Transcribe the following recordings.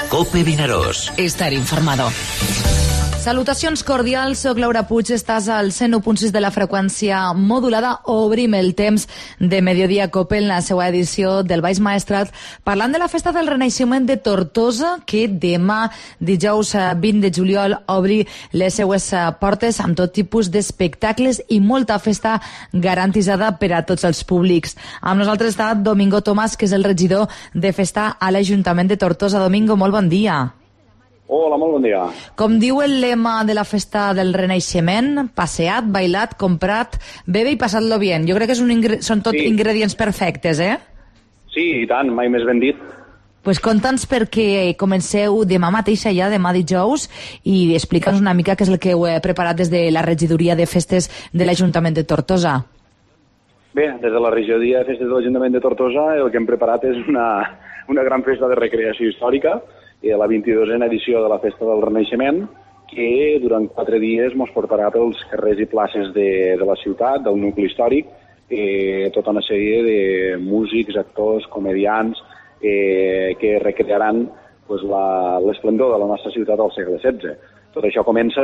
COPE Vinaròs. Estar informado. Salutacions cordials, soc Laura Puig, estàs al 101.6 de la freqüència modulada. Obrim el temps de Mediodía COPE en la seva edició del Baix Maestrat, parlant de la festa del Renaixement de Tortosa, que demà, dijous 20 de juliol, obri les seues portes amb tot tipus d'espectacles i molta festa garantitzada per a tots els públics. Amb nosaltres està Domingo Tomàs, que és el regidor de festa a l'Ajuntament de Tortosa. Domingo, molt bon dia. Hola, molt bon dia. Com diu el lema de la festa del Renaixement, passeat, bailat, comprat, bebe i passat-lo bien. Jo crec que són tot ingredients perfectes, eh? Sí, i tant, mai més ben dit. Pues conta'ns perquè comenceu demà mateix, ja demà dijous, i explica'ns una mica què és el que heu preparat des de la regidoria de festes de l'Ajuntament de Tortosa. Bé, des de la regidoria de festes de l'Ajuntament de Tortosa el que hem preparat és una gran festa de recreació històrica, la 22a edició de la Festa del Renaixement, que durant 4 dies ens portarà pels carrers i places de la ciutat, del nucli històric, tota una sèrie de músics, actors, comedians, que recrearan l'esplendor de la nostra ciutat al segle XVI. Tot això comença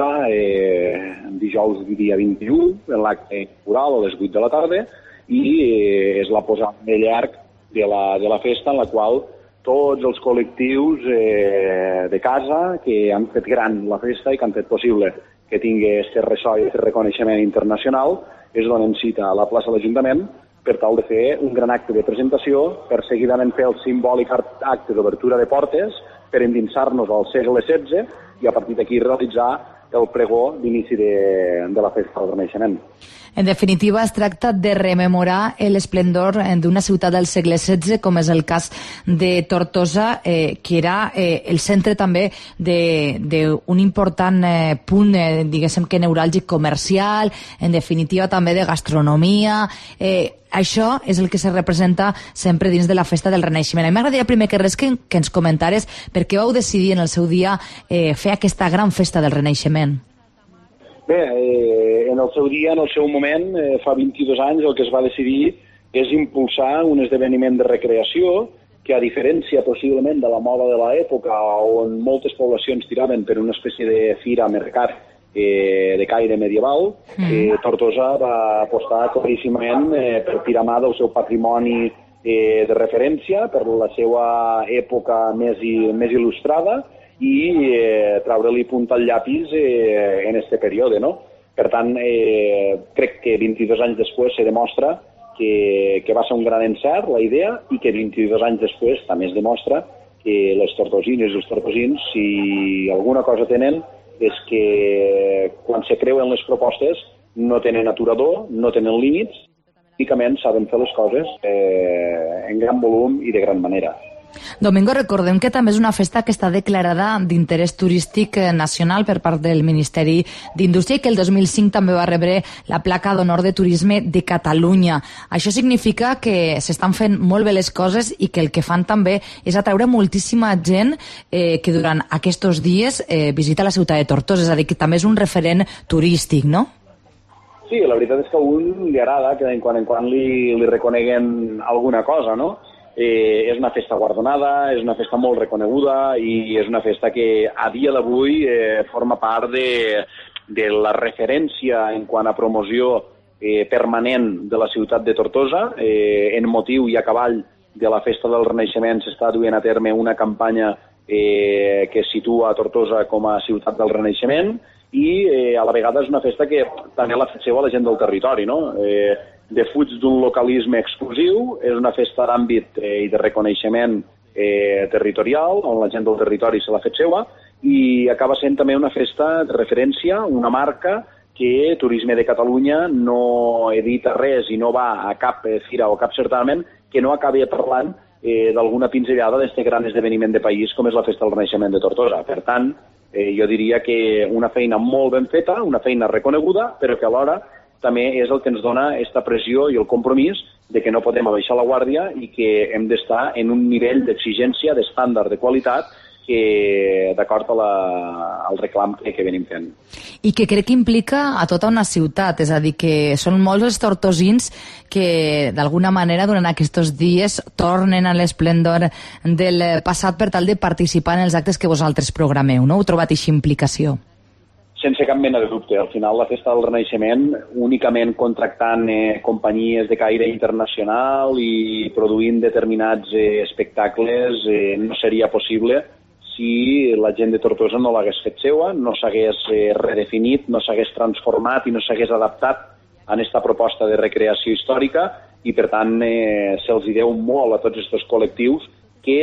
dijous dia 21, en l'acte oral a les 8 de la tarda, i és la posada de llarg de la festa, en la qual tots els col·lectius de casa que han fet gran la festa i que han fet possible que tingui aquest ressò i aquest reconeixement internacional es donen cita a la plaça de l'Ajuntament per tal de fer un gran acte de presentació, per seguidament fer el simbòlic acte d'obertura de portes, per endinsar-nos al segle XVI i a partir d'aquí realitzar el pregó d'inici de la festa del Renaixement. En definitiva, es tracta de rememorar l'esplendor d'una ciutat del segle XVI, com és el cas de Tortosa, que era el centre també d'un important punt, diguéssim que neuràlgic comercial, en definitiva també de gastronomia. Això és el que se representa sempre dins de la festa del Renaixement. A mi m'agradaria primer que res que ens comentares per què vau decidir en el seu dia fer aquesta gran festa del Renaixement. Bé, en el seu dia, en el seu moment, fa 22 anys, el que es va decidir és impulsar un esdeveniment de recreació que, a diferència possiblement de la moda de l'època, on moltes poblacions tiraven per una espècie de fira, mercat, de caire medieval, Tortosa va apostar claríssimament per tirar mà del seu patrimoni de referència, per la seva època més il·lustrada, i treure-li punta al llapis en aquest període, no? Per tant, crec que 22 anys després se demostra que va ser un gran encert la idea i que 22 anys després també es demostra que les tortosines i els tortosins, si alguna cosa tenen, és que quan se creuen les propostes no tenen aturador, no tenen límits, únicament saben fer les coses en gran volum i de gran manera. Domingo, recordem que també és una festa que està declarada d'interès turístic nacional per part del Ministeri d'Indústria i que el 2005 també va rebre la placa d'honor de turisme de Catalunya. Això significa que s'estan fent molt bé les coses i que el que fan també és atraure moltíssima gent que durant aquests dies visita la ciutat de Tortosa, és a dir, que també és un referent turístic, no? Sí, la veritat és que a un li agrada que de quan en quan li reconeguen alguna cosa, no? És una festa guardonada, és una festa molt reconeguda i és una festa que a dia d'avui forma part de la referència en quant a promoció permanent de la ciutat de Tortosa. En motiu i a cavall de la festa del Renaixement s'està duent a terme una campanya que situa Tortosa com a ciutat del Renaixement i a la vegada és una festa que també l'ha fet seva la gent del territori, no? Defuig d'un localisme exclusiu, és una festa d'àmbit i de reconeixement territorial, on la gent del territori se l'ha fet seva, i acaba sent també una festa de referència, una marca que Turisme de Catalunya no edita res i no va a cap fira o cap certamen que no acabi parlant d'alguna pinzellada d'aquest gran esdeveniment de país com és la Festa del Renaixement de Tortosa. Per tant, jo diria que una feina molt ben feta, una feina reconeguda, però que alhora també és el que ens dona aquesta pressió i el compromís de que no podem abaixar la guàrdia i que hem d'estar en un nivell d'exigència, d'estàndard, de qualitat que d'acord al reclam que venim fent. I que crec que implica a tota una ciutat, és a dir, que són molts els tortosins que d'alguna manera durant aquests dies tornen a l'esplendor del passat per tal de participar en els actes que vosaltres programeu, no? Heu trobat aquesta implicació? Sense cap mena de dubte. Al final, la Festa del Renaixement, únicament contractant companyies de caire internacional i produint determinats espectacles no seria possible si la gent de Tortosa no l'hagués fet seua, no s'hagués redefinit, no s'hagués transformat i no s'hagués adaptat a aquesta proposta de recreació històrica i, per tant, se'ls deu molt a tots aquests col·lectius que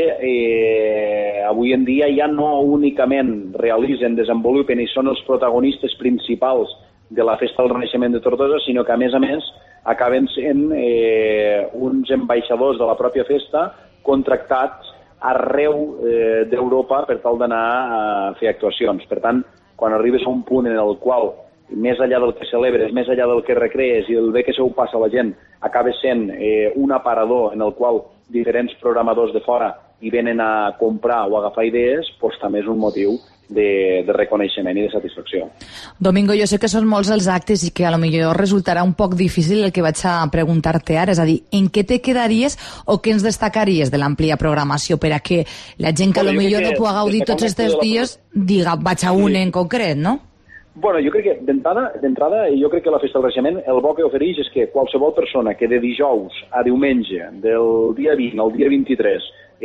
avui en dia ja no únicament realitzen, desenvolupen i són els protagonistes principals de la Festa del Renaixement de Tortosa, sinó que, a més, acaben sent uns ambaixadors de la pròpia festa contractats arreu d'Europa per tal d'anar a fer actuacions. Per tant, quan arribes a un punt en el qual, més enllà del que celebres, més enllà del que recrees i el bé que se ho passa a la gent, acaba sent un aparador en el qual diferents programadors de fora hi venen a comprar o a agafar idees, doncs també és un motiu de reconeixement i de satisfacció. Domingo, jo sé que són molts els actes i que a lo millor resultarà un poc difícil el que vaig a preguntar-te ara, és a dir, en què te quedaries o què ens destacaries de l'àmplia programació per a que la gent que a lo millor no pugui gaudir tots aquests dies diga, vaig a un en concret, no? Bueno, jo crec que d'entrada, jo crec que la Festa del Renaixement, el bo que ofereix és que qualsevol persona que de dijous a diumenge, del dia 20 al dia 23,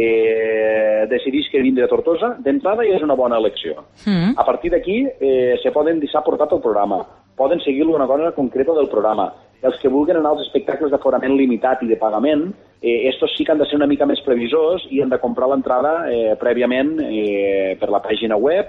decidís que vindre a Tortosa, d'entrada ja és una bona elecció. A partir d'aquí se poden deixar portat el programa, poden seguir una cosa concreta del programa. Els que vulguin anar als espectacles d'aforament limitat i de pagament, estos sí que han de ser una mica més previsors i han de comprar l'entrada prèviament per la pàgina web,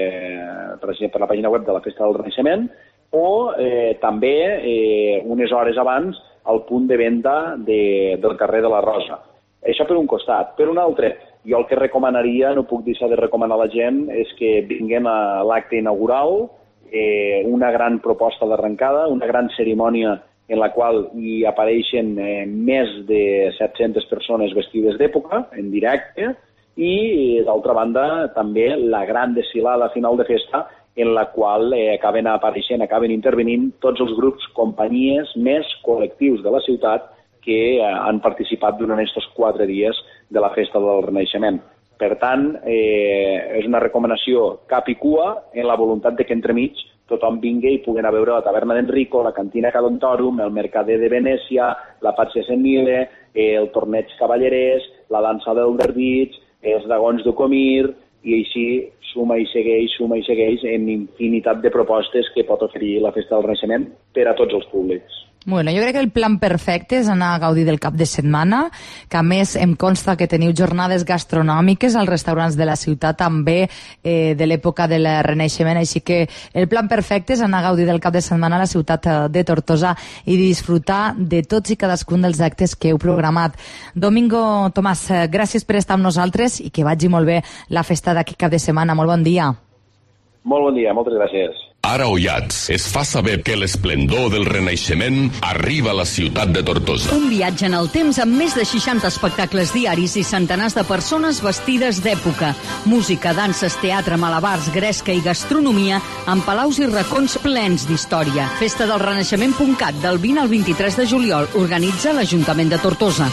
per la pàgina web de la Festa del Renaixement, o també unes hores abans al punt de venda del carrer de la Rosa. Això per un costat. Per un altre, jo el que recomanaria, no puc deixar de recomanar a la gent, és que vinguem a l'acte inaugural, una gran proposta d'arrencada, una gran cerimònia en la qual hi apareixen més de 700 persones vestides d'època, en directe, i, d'altra banda, també la gran desfilada final de festa, en la qual acaben apareixent, acaben intervenint tots els grups, companyies, més col·lectius de la ciutat que han participat durant aquests 4 dies de la Festa del Renaixement. Per tant, és una recomanació cap i cua en la voluntat de que entremig tothom vingui i pugui anar a veure la taverna d'Enrico, la cantina Cadontorum, el mercader de Venècia, la Pàtria Sennile, el torneig cavallerès, la dansa del Verdits, els dragons de Comir, i així suma i segueix en infinitat de propostes que pot oferir la Festa del Renaixement per a tots els públics. Bueno, jo crec que el plan perfecte és anar a gaudir del cap de setmana, que a més em consta que teniu jornades gastronòmiques als restaurants de la ciutat també de l'època del Renaixement, així que el plan perfecte és anar a gaudir del cap de setmana a la ciutat de Tortosa i disfrutar de tots i cadascun dels actes que heu programat. Domingo Tomàs, gràcies per estar amb nosaltres i que vagi molt bé la festa d'aquest cap de setmana. Molt bon dia. Molt bon dia, moltes gràcies. Ara Oiats es fa saber que l'esplendor del Renaixement arriba a la ciutat de Tortosa. Un viatge en el temps amb més de 60 espectacles diaris i centenars de persones vestides d'època. Música, danses, teatre, malabars, gresca i gastronomia amb palaus i racons plens d'història. Festadelrenaixement.cat del 20 al 23 de juliol. Organitza l'Ajuntament de Tortosa.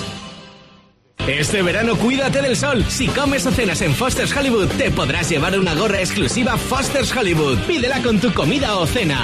Este verano cuídate del sol. Si comes o cenas en Foster's Hollywood, te podrás llevar una gorra exclusiva Foster's Hollywood. Pídela con tu comida o cena.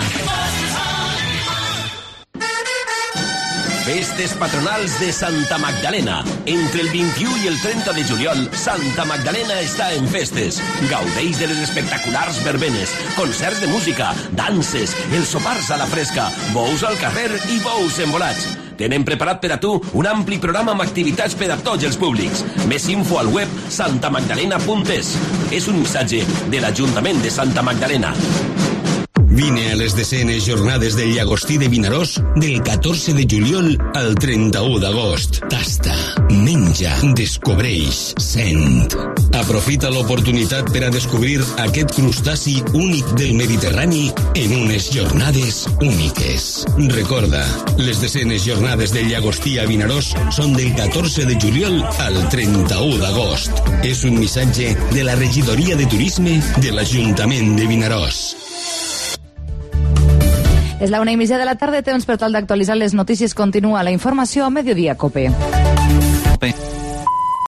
Festes patronals de Santa Magdalena. Entre el 21 i el 30 de juliol, Santa Magdalena està en festes. Gaudeix de les espectaculars verbenes, concerts de música, danses, els sopars a la fresca, bous al carrer i bous envolats. Tenen preparat per a tu un ampli programa amb activitats per a tots els públics. Més info al web santamagdalena.es. És un missatge de l'Ajuntament de Santa Magdalena. Vine a les 10enes jornades del Llagostí de Vinaròs del 14 de juliol al 31 d'agost. Tasta, menja, descobreix, sent. Aprofita l'oportunitat per a descobrir aquest crustaci únic del Mediterrani en unes jornades úniques. Recorda, les 10enes jornades del Llagostí a Vinaròs són del 14 de juliol al 31 d'agost. És un missatge de la Regidoria de Turisme de l'Ajuntament de Vinaròs. És la 1:30 de la tarda, temps per tal d'actualitzar les notícies. Continua la informació a Mediodía Cope.